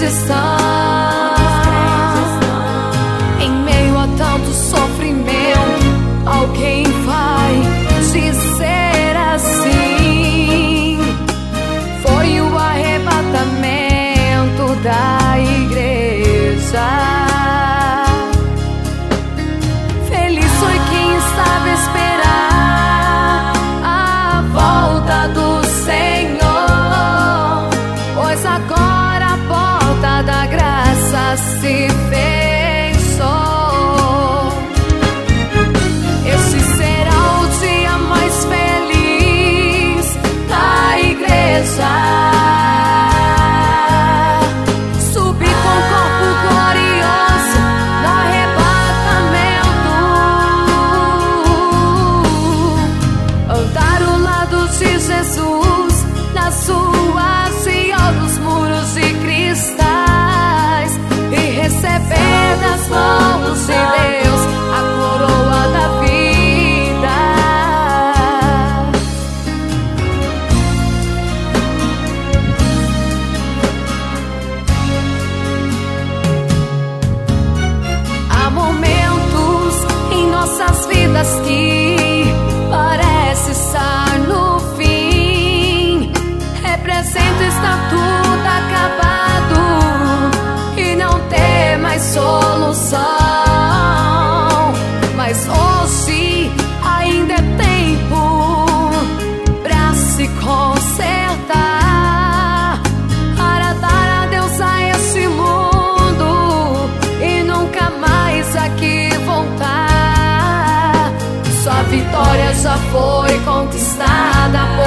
estão. Em meio a tanto sofrimento, alguém vai dizer assim: foi o arrebatamento da igreja. Feliz foi quem estava a esperar a volta do Senhor, pois agora a porta da graça se fechou. Esse será o dia mais feliz da igreja. Subir com o corpo glorioso no arrebatamento, andar ao lado de Jesus nas ruas e altos muros de cristais, e receber das mãos de Deus a coroa da vida. Há momentos em nossas vidas que parece estar no fim. Representa estar tudo acabado e não ter mais solução. Mas hoje ainda é tempo pra se consertar, para dar adeus a esse mundo e nunca mais aqui voltar. Sua vitória já foi conquistada.